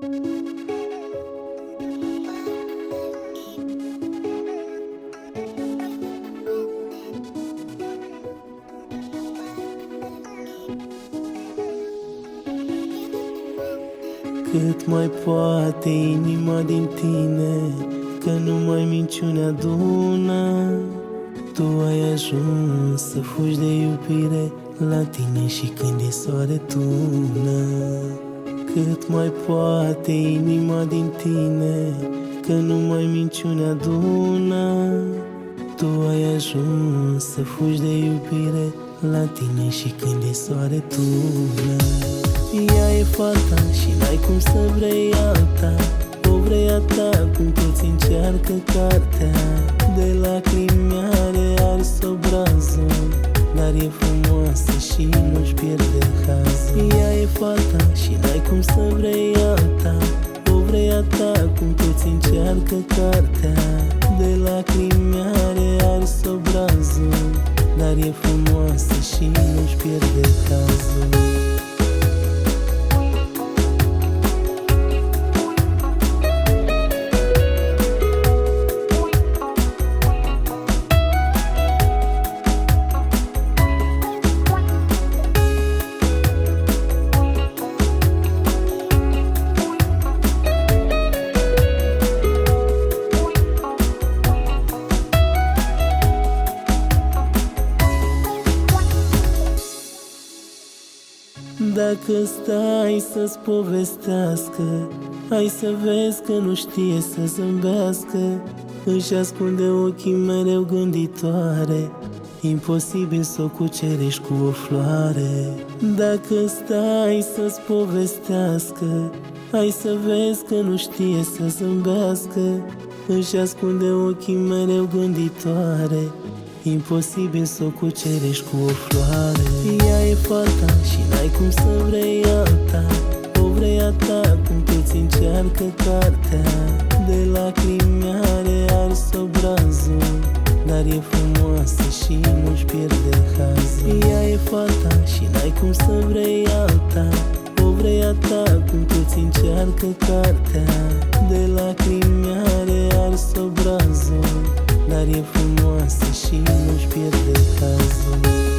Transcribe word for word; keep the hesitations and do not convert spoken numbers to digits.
Cât mai poate inima din tine, că numai minciuni adună. Tu ai ajuns să fugi de iubire la tine și când e soare tună. Cât mai poate inima din tine, că numai minciuni adună. Tu ai ajuns să fugi de iubire la tine și când e soare tună. Ea e fata și n-ai cum să vrei alta, o vrei a ta cum toți încearcă cartea. De lacrimi are ars obrazul, dar e frumoasă și nu-și pierde hazul. Ea e fata și n-ai cum să vrei alta, o vrei a ta cum toți încearcă cartea. De lacrimi are ars obrazul, dar e frumoasă și nu-și pierde hazul. Dacă stai să-ți povestească, hai să vezi că nu știe să zâmbească. Își ascunde ochii mereu gânditoare, imposibil să o cucerești cu o floare. Dacă stai să-ți povestească, hai să vezi că nu știe să zâmbească. Își ascunde ochii mereu gânditoare, imposibil să o cucerești cu o floare. Ea e fata și n-ai cum să vrei alta, o vrei a ta cum toți încearcă cartea. De lacrimi are ars obrazul, dar e frumoasă și nu-și pierde hazul. Ea e fata și n-ai cum să vrei alta, o vrei a ta cum toți încearcă cartea. De lacrimi are ars obrazul, dar e frumoasă și nu-și pierde hazul.